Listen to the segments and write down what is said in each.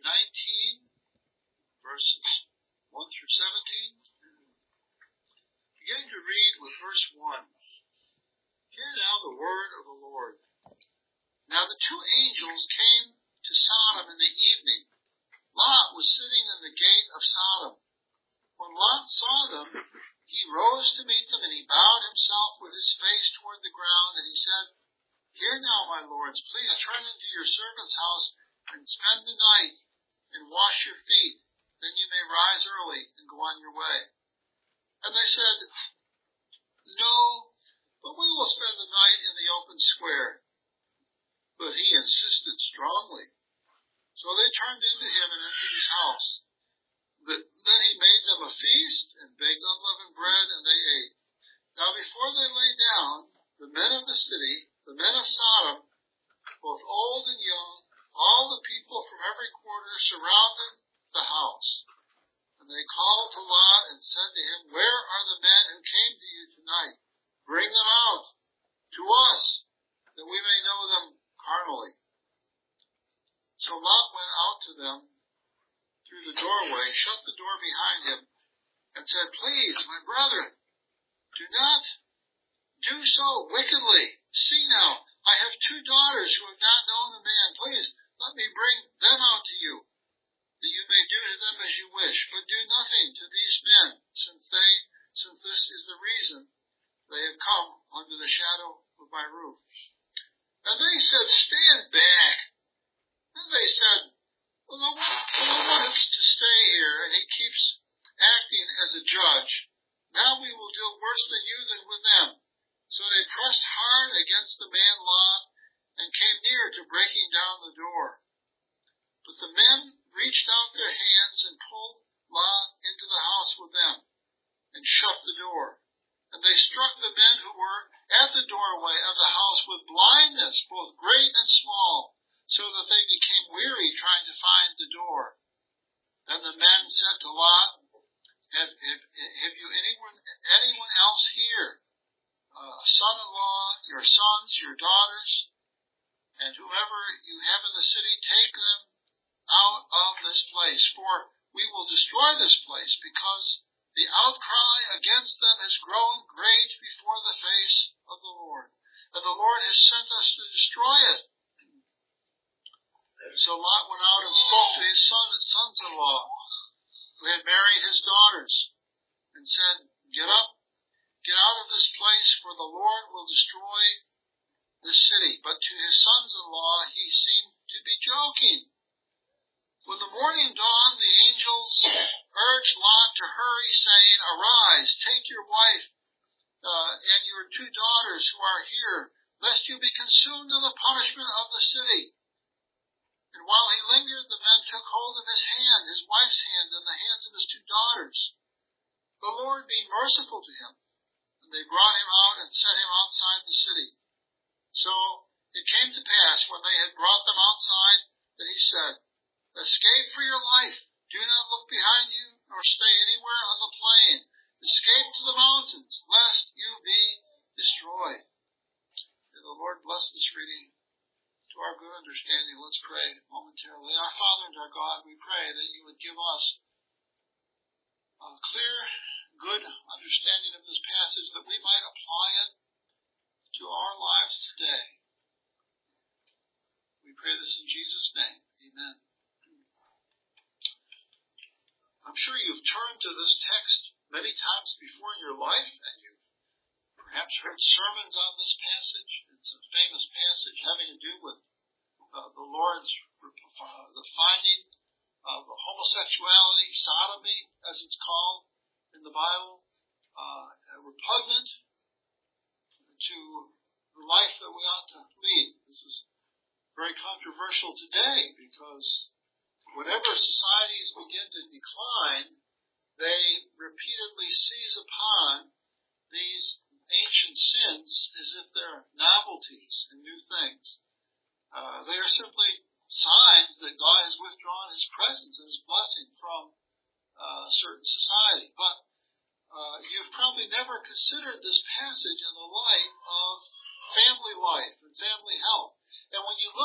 19, verses 1 through 17. Beginning to read with verse 1. Hear now the word of the Lord. Now the two angels came to Sodom in the evening. Lot was sitting in the gate of Sodom. When Lot saw them, he rose to meet them, and he bowed himself with his face toward the ground, and he said, Hear now, my lords, please turn into your servant's house and spend the night and wash your feet. Then you may rise early and go on your way. And they said, No, but we will spend the night in the open square. But he insisted strongly. So they turned into him and entered his house. Then he made them a feast and baked unleavened bread, and they ate. Now before they lay down, the men of the city, the men of Sodom, both old and young, all the people from every quarter surrounded the house. And they called to Lot and said to him, Where are the men who came to you tonight? Bring them out to us, that we may know them carnally. So Lot went out to them through the doorway, shut the door behind him, and said, Please, my brethren, do not do so wickedly. See now, I have two daughters who have not known the man. Please, let me bring them out to you, that you may do to them as you wish. But do nothing to these men, since this is the reason they have come under the shadow of my roof. And they said, Stand back. And they said, Well, no one is to stay here, and he keeps acting as a judge. Now we will deal worse than you than with them. So they pressed hard against the man Lot and came near to breaking down the door. But the men reached out their hands and pulled Lot into the house with them and shut the door. And they struck the men who were at the doorway of the house with blindness, both great and small, so that they became weary trying to find the door. Then the men said to Lot, Have you anyone else here? A son-in-law, your sons, your daughters, and whoever you have in the city, take them out of this place, for we will destroy this place, because the outcry against them has grown great before the face of the Lord, and the Lord has sent us to destroy it. So Lot went out and spoke to his sons-in-law, who had married his daughters, and said, Get up, get out of this place, for the Lord will destroy this city. But to his sons-in-law he seemed to be joking. When the morning dawned, the angels urged Lot to hurry, saying, Arise, take your wife and your two daughters who are here, lest you be consumed in the punishment of the city. And while he lingered, the men took hold of his hand, his wife's hand, and the hands of his two daughters, the Lord being merciful to him. And they brought him out and set him outside the city. So it came to pass, when they had brought them outside, that he said, Escape for your life. Do not look behind you, nor stay anywhere on the plain. Escape to the mountains, lest you be destroyed. May the Lord bless this reading to our good understanding. Let's pray momentarily. Our Father and our God, we pray that you would give us a clear, good understanding of this passage, that we might apply it to our lives today. We pray this in Jesus' name. Amen. I'm sure you've turned to this text many times before in your life, and you've perhaps heard sermons on this passage. It's a famous passage having to do with the Lord's the finding of homosexuality, sodomy, as it's called in the Bible, repugnant to the life that we ought to lead. This is very controversial today, because whenever societies begin to decline, they repeatedly seize upon these ancient sins as if they're novelties and new things. They are simply signs that God has withdrawn his presence and his blessing from certain society. But you've probably never considered this passage in the light of family life and family health. And when you look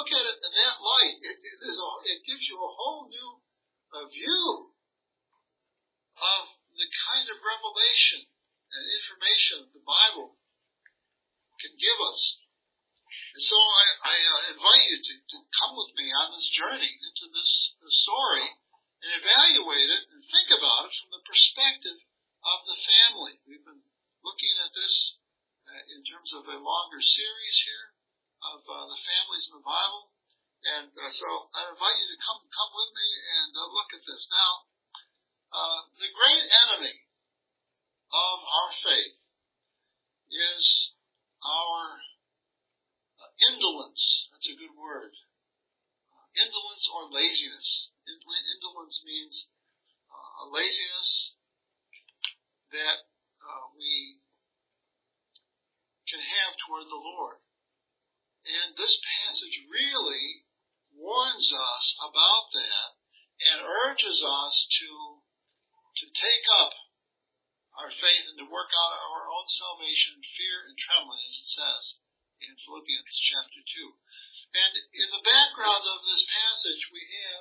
look at it in that light, it gives you a whole new view of the kind of revelation and information the Bible can give us. And so I invite you to come with me on this journey into this story and evaluate it and think about it from the perspective of the family. We've been looking at this in terms of a longer series here of the families in the Bible. And so I invite you to come with me and look at this. Now, the great enemy of our faith is our indolence. That's a good word. Indolence or laziness. Indolence means a laziness that we can have toward the Lord. And this passage really warns us about that and urges us to take up our faith and to work out our own salvation in fear and trembling, as it says in Philippians chapter 2. And in the background of this passage, we have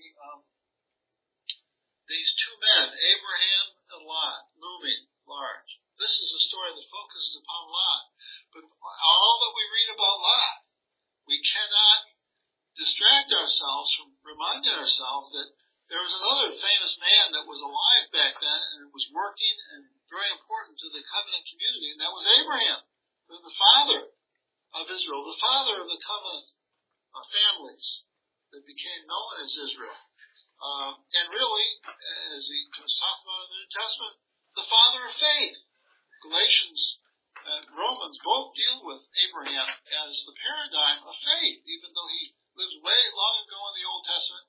these two men, Abraham and Lot, looming large. This is a story that focuses upon Lot. But all that we read about Lot, we cannot distract ourselves from reminding ourselves that there was another famous man that was alive back then and was working and very important to the covenant community, and that was Abraham, the father of Israel, the father of the covenant families that became known as Israel. And really, as he was talked about in the New Testament, the father of faith. Galatians and Romans both deal with Abraham as the paradigm of faith, even though he lived way long ago in the Old Testament.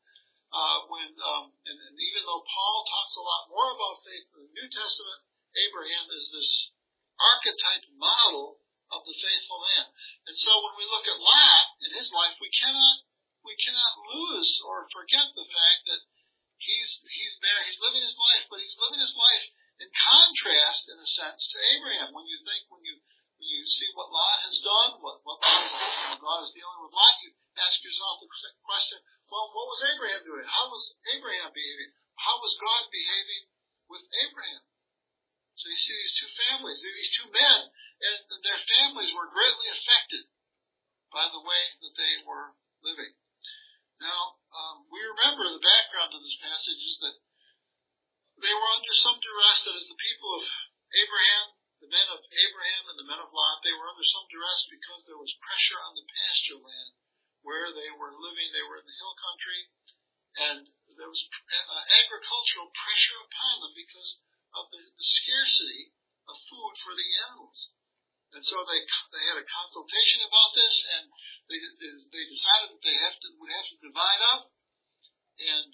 And even though Paul talks a lot more about faith in the New Testament, Abraham is this archetype model of the faithful man. And so when we look at Lot in his life, we cannot lose or forget the fact that he's there, he's living his life, but he's living his life in contrast, in a sense, to Abraham. When you see what Lot has done, what God is dealing with Lot, you ask yourself the question, well, what was Abraham doing? How was Abraham behaving? How was God behaving with Abraham? So you see these two families, these two men, and their families were greatly affected by the way that they were living. Now, we remember the background of this passage is that they were under some duress, that is the people of Abraham, the men of Abraham and the men of Lot, they were under some duress because there was pressure on the pasture land where they were living. They were in the hill country, and there was agricultural pressure upon them because of the scarcity of food for the animals. And so they had a consultation about this, and they decided that they would have to divide up. And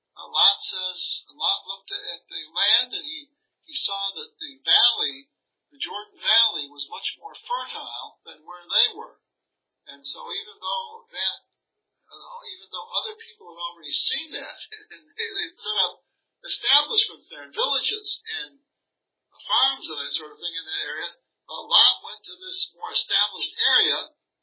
Lot looked at the land, and he saw that the valley, the Jordan Valley, was much more fertile than where they were. And so even though other people had already seen that, and they set up establishments there, and villages, and farms and that sort of thing in that area, Lot went to this more established area,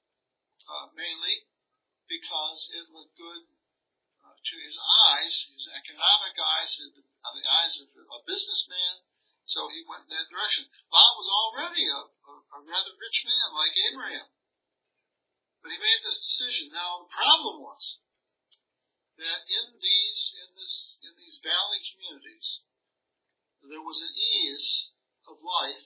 mainly because it looked good to his eyes, his economic eyes, the eyes of a businessman. So he went in that direction. Lot was already a rather rich man like Abraham. But he made this decision. Now the problem was that in these valley communities, there was an ease of life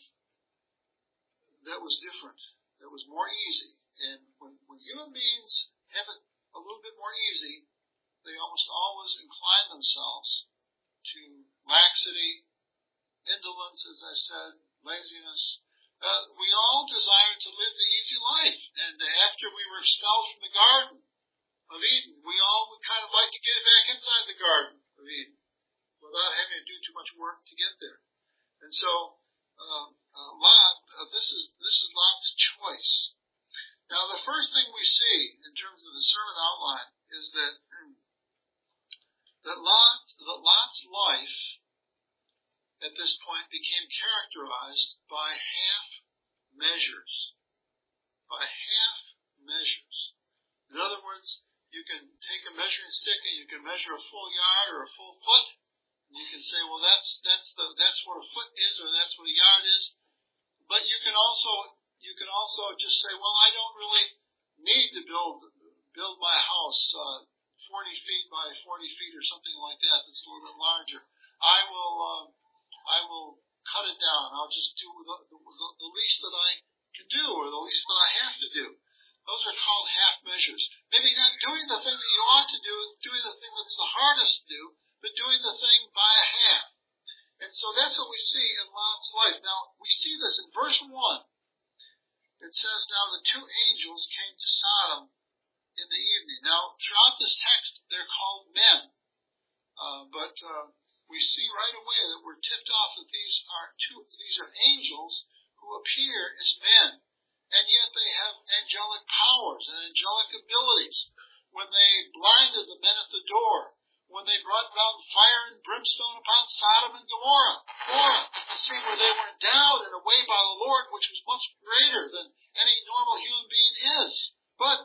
that was different, that was more easy. And when human beings have it a little bit more easy, they almost always incline themselves to laxity, indolence, as I said, laziness. We all desire to live the easy life. And after we were expelled from the Garden of Eden, we all would kind of like to get back inside the Garden of Eden without having to do too much work to get there. And so this is Lot's choice. Now, the first thing we see in terms of the sermon outline is that Lot's life at this point became characterized by half measures. In other words, you can take a measuring stick and you can measure a full yard or a full foot. And you can say, well, that's what a foot is, or that's what a yard is. But you can also just say, well, I don't really need to build my house 40 feet by 40 feet or something like that. That's a little bit larger. I will cut it down. I'll just do the least that I can do, or the least that I have to do. Those are called half measures. Maybe not doing the thing that you ought to do, doing the thing that's the hardest to do, but doing the thing by a half. And so that's what we see in Lot's life. Now, we see this in verse 1. It says, now the two angels came to Sodom in the evening. Now, throughout this text, they're called men. But we see right away that we're tipped off that these are angels who appear as men. And yet they have angelic powers and angelic abilities. When they blinded the men at the door, when they brought down fire and brimstone upon Sodom and Gomorrah, you see where they were endowed in a way by the Lord which was much greater than any normal human being is. But,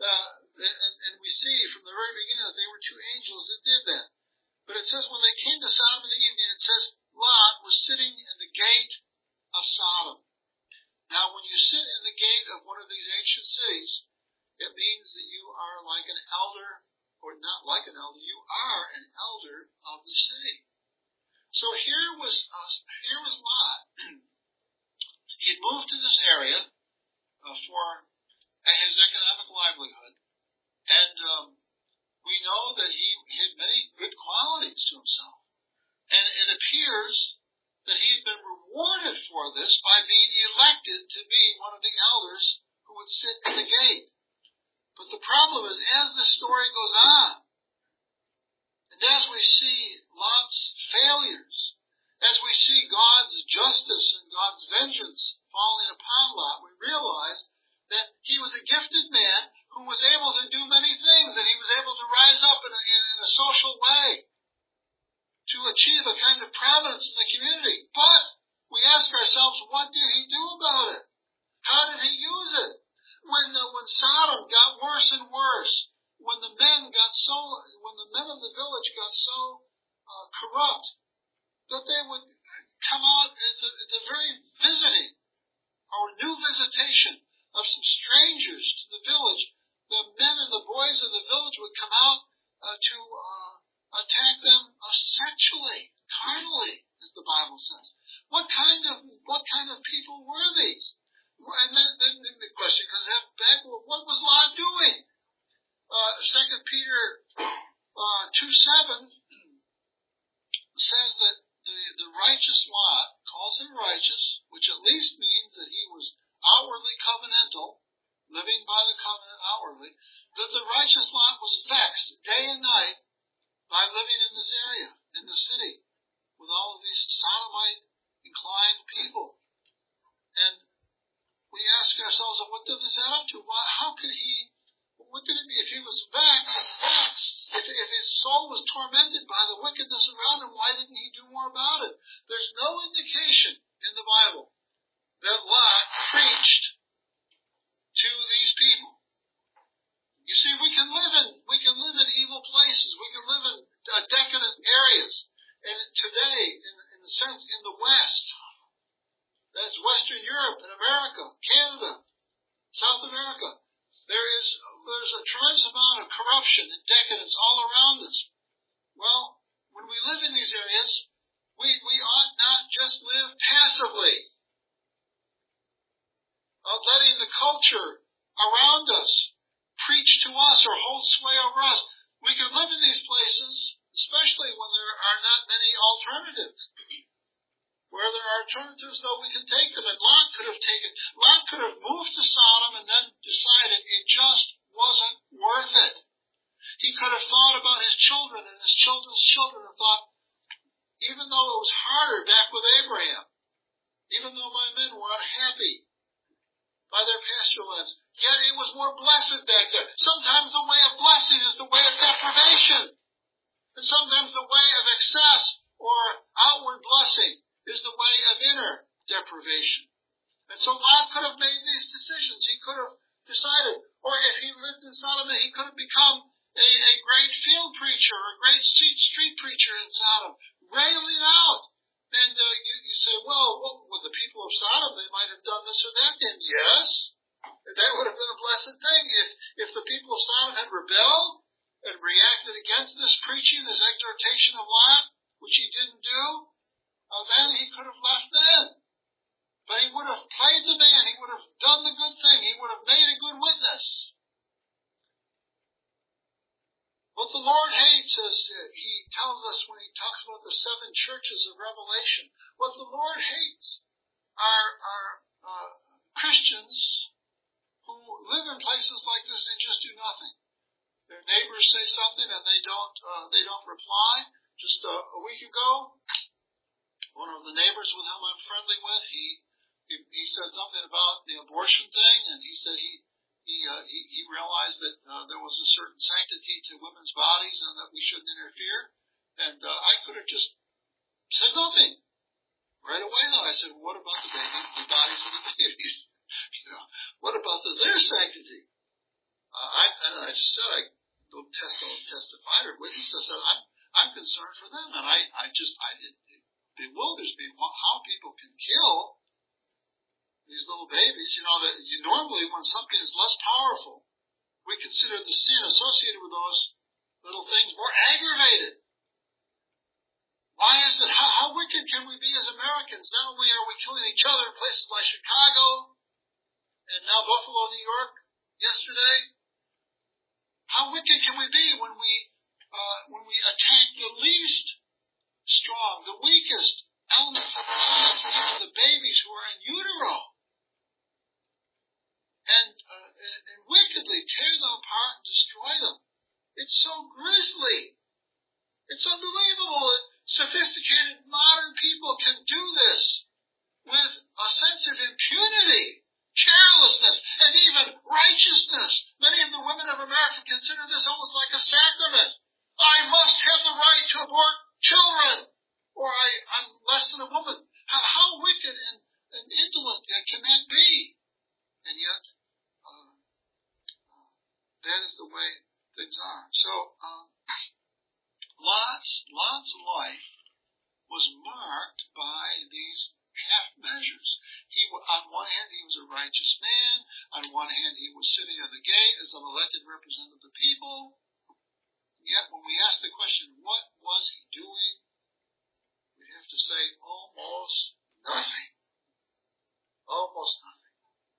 and we see from the very beginning that they were two angels that did that. But it says when they came to Sodom in the evening, it says Lot was sitting in the gate of Sodom. Now, when you sit in the gate of one of these ancient cities, it means that you are like an elder, or not like an elder, you are an elder of the city. So here was Lot. He had moved to this area for his economic livelihood, and we know that he had many good qualities to himself. And it appears that he had been rewarded for this by being elected to be one of the elders who would sit in the gate. But the problem is, as the story goes on, and as we see Lot's failures, as we see God's justice and God's vengeance falling upon Lot, we realize that he was a gifted man who was able to do many things, and he was able to rise up in a social way to achieve a kind of prominence in the community. But we ask ourselves, what did he do about it? How did he use it? When Sodom got worse and worse, when the men of the village got so corrupt that they would come out at the very visiting or new visitation of some strangers to the village, the men and the boys of the village would come out to attack them sexually, carnally, as the Bible says. What kind of people were these? And then the question comes back, well, what was Lot doing? 2 Peter 2:7 says that the righteous Lot calls him righteous, which at least means that he was outwardly covenantal, living by the covenant outwardly, that the righteous Lot was vexed day and night by living in this area, in the city, with all of these Sodomite-inclined people. And we ask ourselves, what did this add up to? What did it mean? If he was vexed, if his soul was tormented by the wickedness around him, why didn't he do more about it? There's no indication in the Bible that Lot preached to these people. You see, we can live in evil places. We can live in decadent areas. And today, in the sense, in the West, that's Western Europe and America, Canada, South America, there's a tremendous amount of corruption and decadence all around us. Well, when we live in these areas, we ought not just live passively, letting the culture around us preach to us or hold sway over us. We can live in these places, especially when there are not many alternatives. Where there are alternatives, though, we can take them. And Lot could have moved to Sodom and then decided it just wasn't worth it. He could have thought about his children and his children's children and thought, even though it was harder back with Abraham, even though my men were unhappy by their pasture lands, yet it was more blessed back there. Sometimes the way of blessing is the way of deprivation. And sometimes the way of excess or outward blessing is the way of inner deprivation. And so Lot could have made these decisions. He could have decided. Or if he lived in Sodom, he could have become a great field preacher or a great street preacher in Sodom, railing out. And you say, well, with the people of Sodom, they might have done this or that. And yes, that would have been a blessed thing. If the people of Sodom had rebelled and reacted against this preaching, this exhortation of Lot, which he didn't do, then he could have left then. But he would have played the man. He would have done the good thing. He would have made a good witness. What the Lord hates, as he tells us when he talks about the 7 churches of Revelation, what the Lord hates are Christians who live in places like this and just do nothing. Their neighbors say something and they don't reply. Just a week ago, one of the neighbors with whom I'm friendly with, he said something about the abortion thing, and he said he realized that there was a certain sanctity to women's bodies and that we shouldn't interfere. And I could have just said nothing right away. Though I said, "What about the bodies of the babies? What about their sanctity?" I just said, I don't testify or witness. I said, I'm concerned for them, and it bewilders me how people can kill these little babies. That normally when something is less powerful, we consider the sin associated with those little things more aggravated. Why is it? How wicked can we be as Americans? Not only are we killing each other in places like Chicago and now Buffalo, New York, yesterday, how wicked can we be when we attack the least strong, the weakest elements of society, the babies who are in utero, and wickedly tear them apart and destroy them? It's so grisly. It's unbelievable that sophisticated modern people can do this with a sense of impunity, carelessness, and even righteousness. Many of the women of America consider this almost like a sacrament. I must have the right to abort children, or I'm less than a woman. How wicked and indolent can that be? And yet, that is the way things are. So, Lot's life was marked by these half measures. On one hand, he was a righteous man. On one hand, he was sitting at the gate as an elected representative of the people. Yet, when we ask the question, what was he doing? We have to say almost nothing. Almost nothing.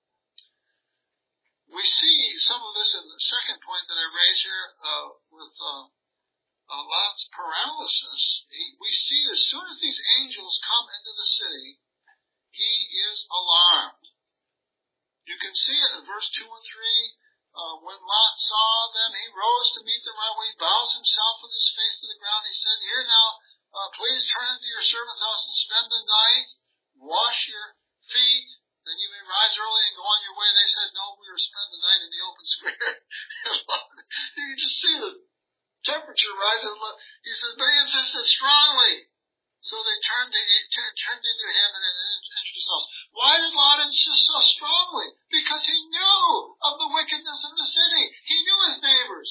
We see some of this in the second point that I raise here with Lot's paralysis. We see as soon as these angels come into the city, he is alarmed. You can see it in verse 2 and 3. When Lot saw them, he rose to meet them right away. He bows himself with his face to the ground. He said, "Here now, please turn into your servant's house and spend the night. Wash your feet. Then you may rise early and go on your way." They said, "No, we will spend the night in the open square." You can just see the temperature rising. He says, they insisted strongly. So they turned into him and entered his house. Why did Lot insist so strongly? Because he knew of the wickedness of the city. He knew his neighbors.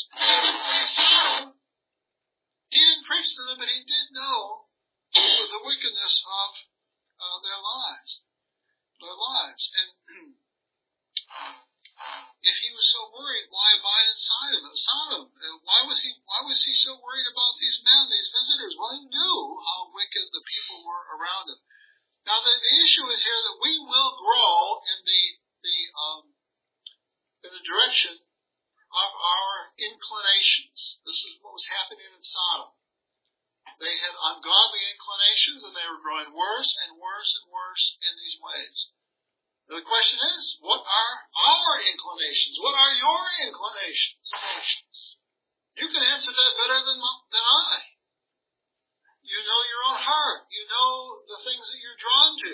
He didn't preach to them, but he did know the wickedness of their lives. And if he was so worried, why abide in Sodom? Why was he so worried about these men, these visitors? Well, he knew how wicked the people were around him. Now, the issue is here that we will grow in the direction of our inclinations. This is what was happening in Sodom. They had ungodly inclinations, and they were growing worse and worse and worse in these ways. The question is, what are our inclinations? What are your inclinations? You can answer that better than I. You know your own heart. You know the things that you're drawn to.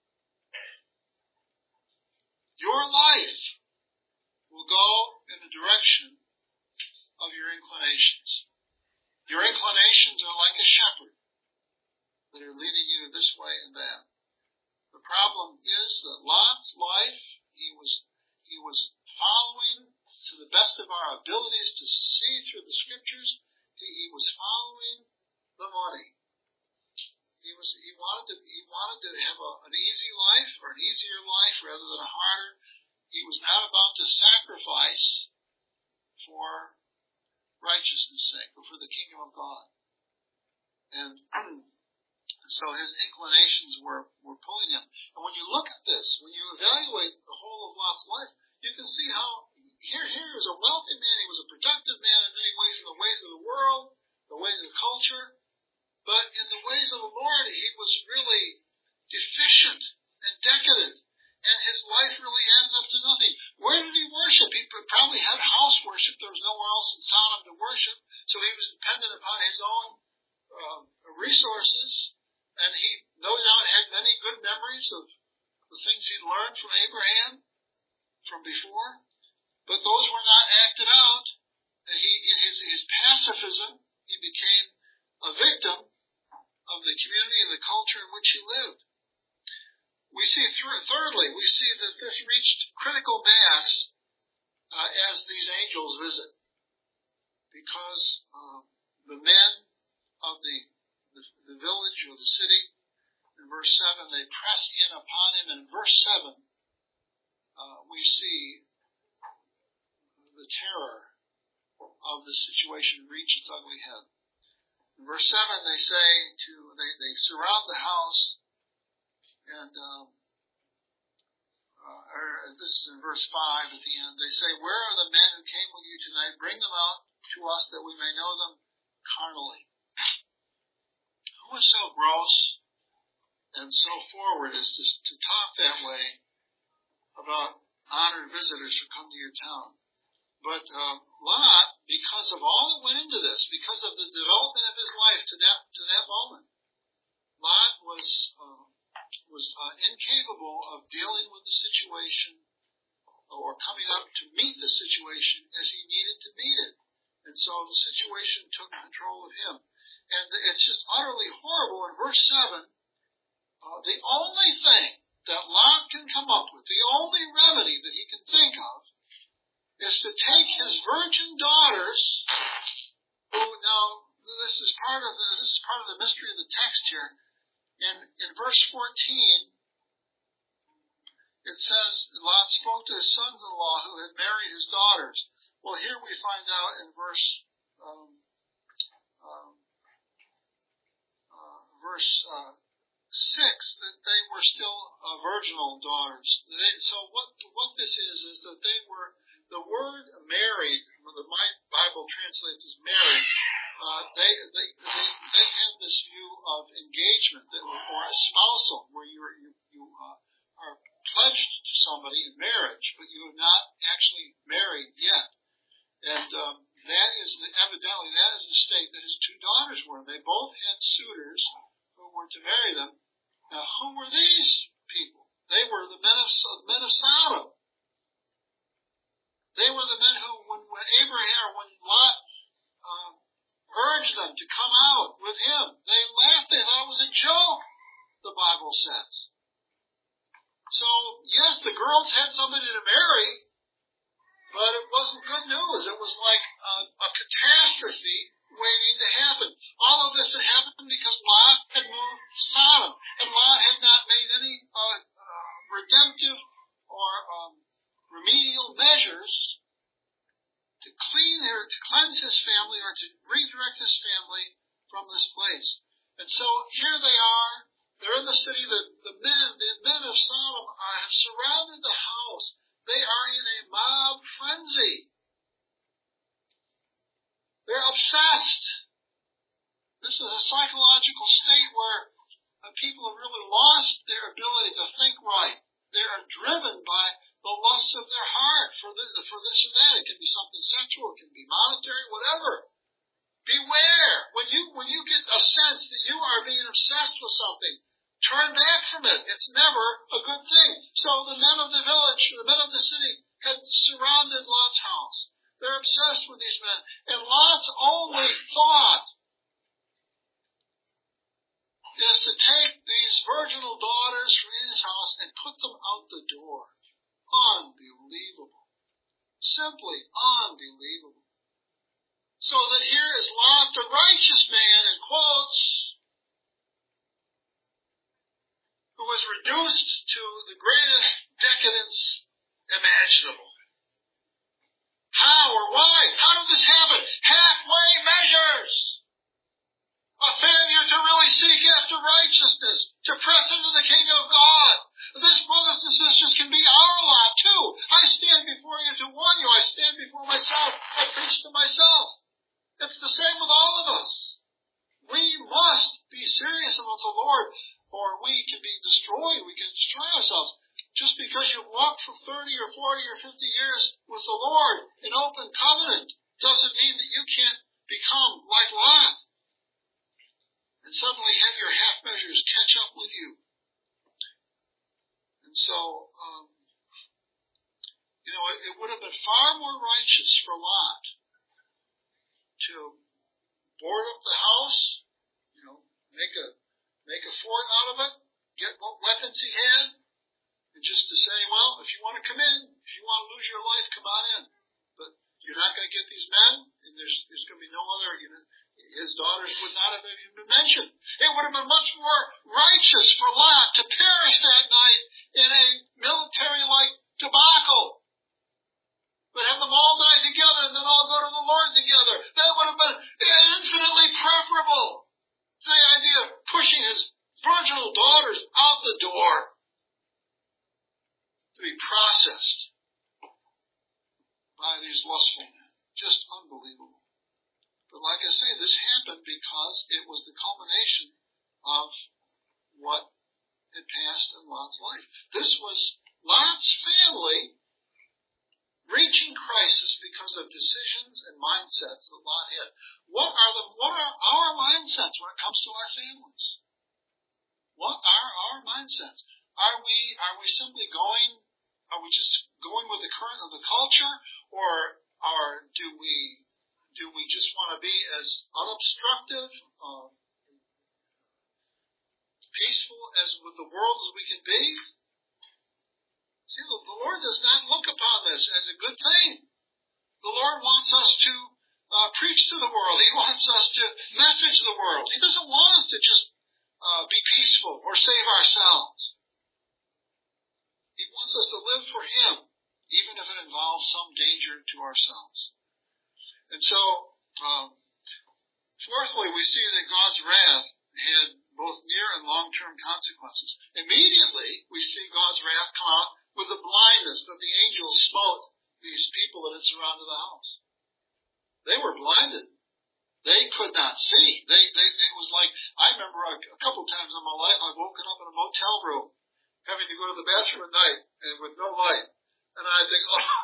Your life will go in the direction of your inclinations. Your inclinations are like a shepherd that are leading you this way and that. The problem is that Lot's life, he was following to the best of our abilities to see through the scriptures. He was following the money. He wanted to have an easy life, or an easier life rather than a harder. He was not about to sacrifice for righteousness' sake, or for the kingdom of God. And so his inclinations were pulling him. And when you look at this, when you evaluate the whole of Lot's life, you can see how here is a wealthy man. He was a productive man in many ways, in the ways of the world, the ways of culture. But in the ways of the Lord, he was really deficient and decadent. And his life really added up to nothing. Where did he worship? He probably had house worship. There was nowhere else in Sodom to worship. So he was dependent upon his own resources. And he no doubt had many good memories of the things he'd learned from Abraham from before. But those were not acted out. In his pacifism, he became a victim of the community and the culture in which he lived. We see, thirdly, we see that this reached critical mass as these angels visit, because the men of the village or the city, in verse 7, they press in upon him. And in verse 7, we see the terror of the situation reach its ugly head. In verse 7, they say they surround the house, and this is in verse 5 at the end. They say, "Where are the men who came with you tonight? Bring them out to us that we may know them carnally." Who is so gross and so forward as to talk that way about honored visitors who come to your town? But Lot, because of all that went into this, because of the development of his life to that moment, Lot was incapable of dealing with the situation or coming up to meet the situation as he needed to meet it. And so the situation took control of him. And it's just utterly horrible. In verse 7, the only thing that Lot can come up with, the only remedy that he can think of, is to take his virgin daughters, who now this is part of the mystery of the text here. In verse 14, it says Lot spoke to his sons-in-law who had married his daughters. Well, here we find out in verse 6 that they were still virginal daughters. So what this is that they were, the word married, my Bible translates as married, they had this view of engagement or espousal, where you are pledged to somebody in marriage, but you have not actually married yet. And that is evidently the state that his two daughters were. They both had suitors who were to marry them. Now, who were these people? They were the men of Sodom. They were the men who, when Lot urged them to come out with him, they laughed. They thought it was a joke, the Bible says. So, yes, the girls had somebody to marry, but it wasn't good news. It was like a catastrophe waiting to happen. All of this had happened because Lot had moved Sodom, and Lot had not made any redemptive or remedial measures to cleanse his family or to redirect his family from this place. And so here they are. They're in the city. The men of Sodom have surrounded the house. They are in a mob frenzy. They're obsessed. This is a psychological state where people have really lost their ability to think right. They are driven by the lusts of their heart for this or that. It can be something sexual, it can be monetary, whatever. Beware. When you get a sense that you are being obsessed with something, turn back from it. It's never a good thing. So the men of the village, the men of the city, had surrounded Lot's house. They're obsessed with these men. And Lot's only thought is to take these virginal daughters from his house and put them out the door. Unbelievable. Simply unbelievable. So that here is Lot, the righteous man, in quotes, who was reduced to the greatest decadence imaginable. How or why? How did this happen? Halfway measures. A failure to really seek after righteousness, to press into the kingdom of God. This, brothers and sisters, can be our lot too. I stand before you to warn you. I stand before myself. I preach to myself. It's the same with all of us. We must be serious about the Lord, or we can be destroyed. We can destroy ourselves. Just because you've walked for 30 or 40 or 50 years with the Lord in open covenant doesn't mean that you can't become like Lot and suddenly have your half measures catch up with you. And so, it would have been far more righteous for Lot to board up the house, make a fort out of it, get what weapons he had, and just to say, well, if you want to come in, if you want to lose your life, come on in. But you're not going to get these men, and there's going to be no other, his daughters would not have even been mentioned. It would have been much more righteous for Lot to perish that night in a military-like debacle. But have them all die together and then all go to the Lord together. That would have been infinitely preferable to the idea of pushing his virginal daughters out the door to be processed by these lustful men. Just unbelievable. But like I say, this happened because it was the culmination of what had passed in Lot's life. This was Lot's family reaching crisis because of decisions and mindsets that Lot had. What are our mindsets when it comes to our families? What are our mindsets? Are we simply are we just going with the current of the culture, or do we just want to be as unobstructive, peaceful as with the world as we can be? See, the Lord does not look upon this as a good thing. The Lord wants us to preach to the world. He wants us to message the world. He doesn't want us to just be peaceful or save ourselves. He wants us to live for Him, even if it involves some danger to ourselves. And so, fourthly, we see that God's wrath had both near and long-term consequences. Immediately, we see God's wrath come out with the blindness that the angels smote these people that had surrounded the house. They were blinded. They could not see. It was like, I remember a couple times in my life, I've woken up in a motel room, having to go to the bathroom at night, and with no light. And I think,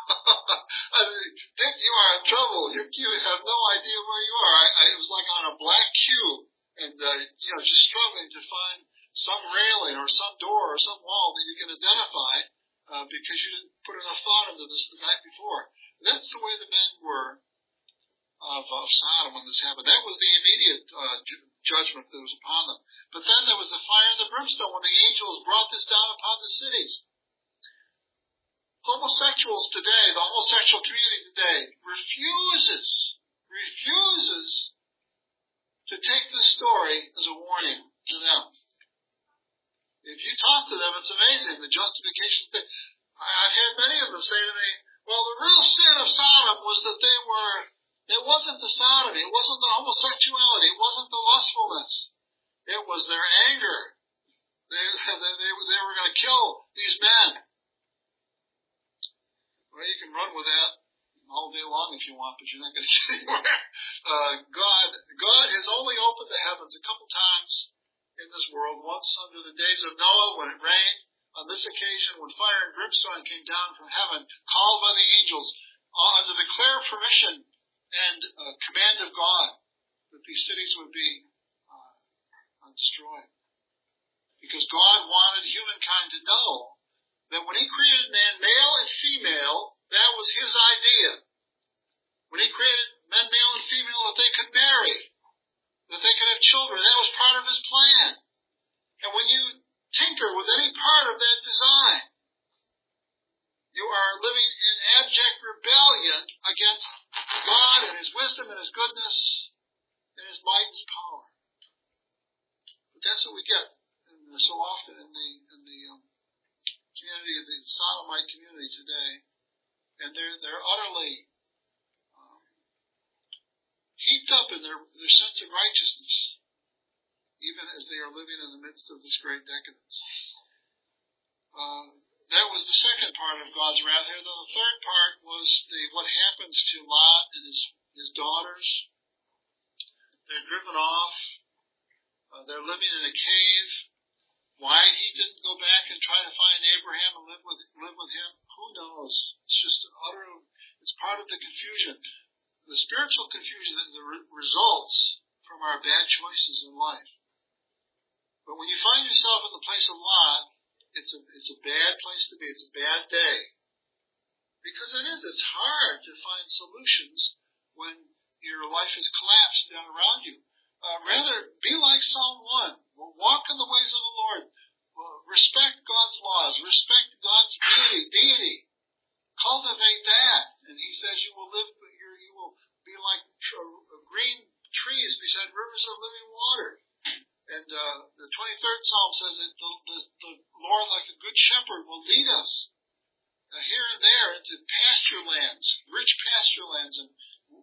Dick, you are in trouble. You have no idea where you are. It was like on a black cube, and just struggling to find some railing or some door or some wall that you can identify, because you didn't put enough thought into this the night before. And that's the way the men were of Sodom when this happened. That was the immediate judgment that was upon them. But then there was the fire and the brimstone when the angels brought this down upon the cities. Homosexuals today, the homosexual community today, refuses to take this story as a warning to them. If you talk to them, it's amazing, the justifications. I've had many of them say to me, well, the real sin of Sodom was that it wasn't the sodomy, it wasn't the homosexuality, it wasn't the lustfulness. It was their anger. They were going to kill these men. Well, you can run with that all day long if you want, but you're not going to get anywhere. God has only opened the heavens a couple times in this world, once under the days of Noah when it rained, on this occasion when fire and brimstone came down from heaven, called by the angels, under the clear permission and command of God, that these cities would be destroyed. Because God wanted humankind to know that when He created man, male and female, that was His idea. When He created men, male and female, that they could marry, that they could have children, that was part of His plan. And when you tinker with any part of that design, you are living in abject rebellion goodness and His might and His power. But that's what we get so often in the community, the Sodomite community today, and they're utterly heaped up in their sense of righteousness, even as they are living in the midst of this great decadence. That was the second part of God's wrath here. Then the third part was what happens to Lot and his daughters. They're driven off. They're living in a cave. Why he didn't go back and try to find Abraham and live with him, who knows? It's just it's part of the confusion. The spiritual confusion that results from our bad choices in life. But when you find yourself in the place of Lot, it's a bad place to be. It's a bad day. Because it's hard to find solutions when your life is collapsed down around you. Rather, be like Psalm 1. Walk in the ways of the Lord. Respect God's laws. Respect God's deity. Cultivate that. And he says you will be like green trees beside rivers of living water. And the 23rd Psalm says that the Lord, like a good shepherd, will lead us here and there into pasture lands, rich pasture lands, and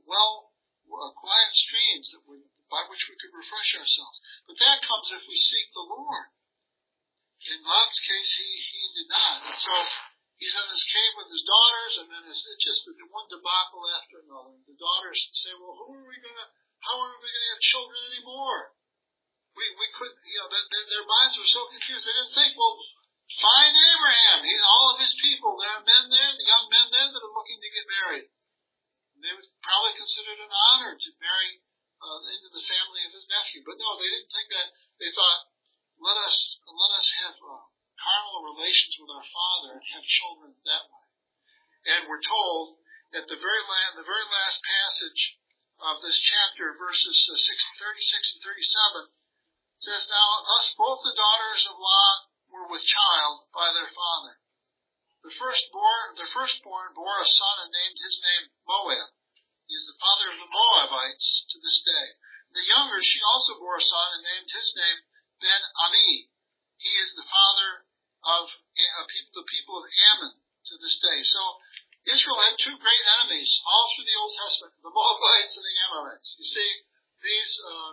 quiet streams by which we could refresh ourselves. But that comes if we seek the Lord. In Lot's case, he did not. And so he's in this cave with his daughters, and then it's just one debacle after another. The daughters say, well, how are we going to have children anymore? We couldn't, their minds were so confused. They didn't think, well, find Abraham. All of his people. There are men there, the young men there that are looking to get married. And they would probably consider it an honor to marry into the family of his nephew. But no, they didn't think that. They thought, let us have carnal relations with our father and have children that way. And we're told at the very last passage of this chapter, verses 36 and 37, says, now thus both the daughters of Lot were with child by their father. The firstborn bore a son and named his name Moab. He is the father of the Moabites to this day. The younger, she also bore a son and named his name Ben-Ami. He is the father of the people of Ammon to this day. So Israel had two great enemies all through the Old Testament, the Moabites and the Ammonites. You see, these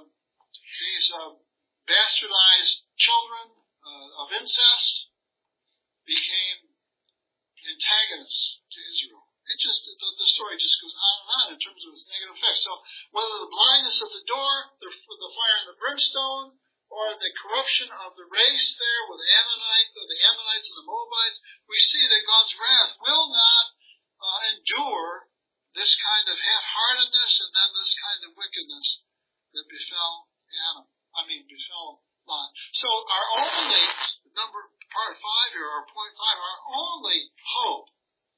bastardized children of incest became antagonists to Israel. The story just goes on and on in terms of its negative effects. So whether the blindness of the door, the fire and the brimstone, or the corruption of the race there with the Ammonites and the Moabites, we see that God's wrath will not endure this kind of half-heartedness and then this kind of wickedness that befell Lot. So our only, part 5 here, or point 5, our only hope,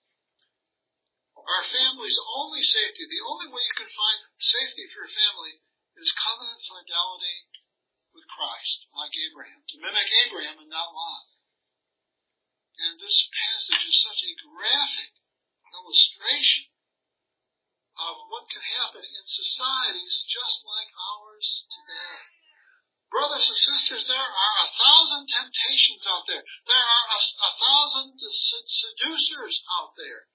our family's only safety, the only way you can find safety for your family is covenant fidelity with Christ, like Abraham, to mimic Abraham and not Lot. And this passage is such a graphic illustration of what can happen in societies just like ours today. Brothers and sisters, there are 1,000 temptations out there. There are 1,000 seducers out there.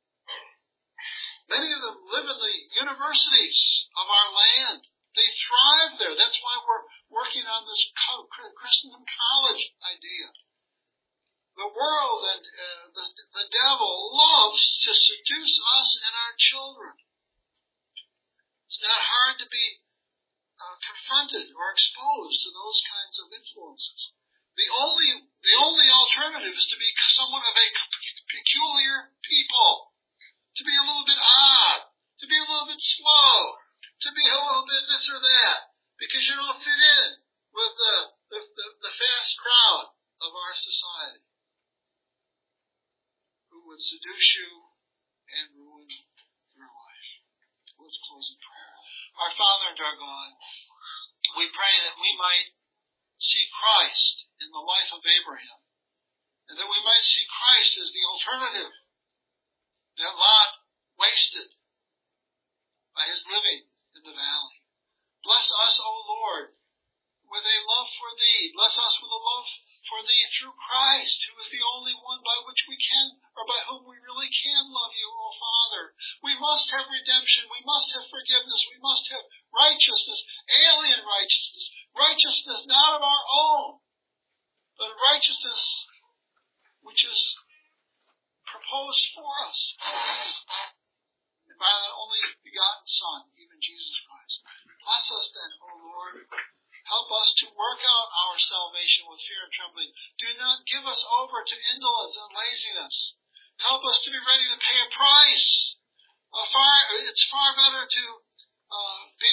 Many of them live in the universities of our land. They thrive there. That's why we're working on this Christendom college idea. The world and the devil loves to seduce us and our children. It's not hard to be confronted or exposed to those kinds of influences. The only alternative is to be somewhat of a peculiar people, to be a little bit odd, to be a little bit slow, to be a little bit this or that, because you don't fit in with the fast crowd of our society, who would seduce you and ruin your life. Let's close in prayer. Our Father and our God, we pray that we might see Christ in the life of Abraham, and that we might see Christ as the alternative that Lot wasted by his living in the Thee. Bless us with a love for Thee through Christ, who is the only one by which we can, or by whom we really can love You, O Father. We must have redemption. We must have forgiveness. We must have righteousness, alien righteousness, righteousness not of our own, but righteousness which is proposed for us by the only begotten Son, even Jesus Christ. Bless us then, O Lord. Help us to work out our salvation with fear and trembling. Do not give us over to indolence and laziness. Help us to be ready to pay a price. It's far better to be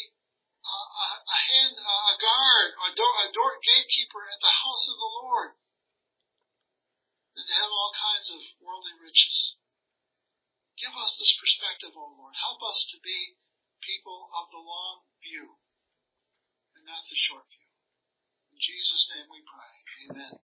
a guard, a door gatekeeper at the house of the Lord than to have all kinds of worldly riches. Give us this perspective, O Lord. Help us to be people of the long view and not the short view. In Jesus' name we pray. Amen.